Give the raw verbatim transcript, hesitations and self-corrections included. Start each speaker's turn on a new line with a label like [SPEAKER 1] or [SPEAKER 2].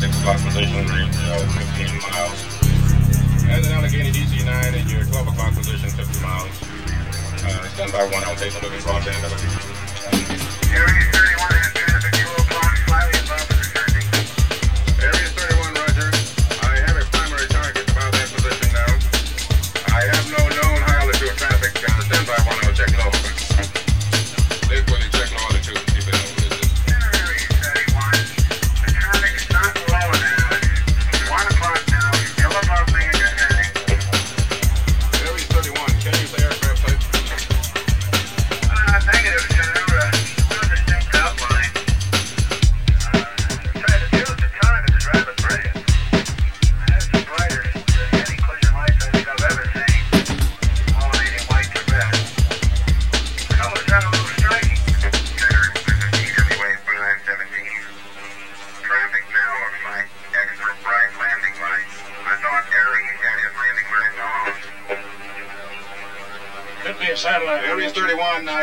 [SPEAKER 1] six o'clock position, range uh, fifteen miles. As an Allegheny D C nine in your twelve o'clock position, fifty miles. Uh, stand by one, I'll take a look at broadband.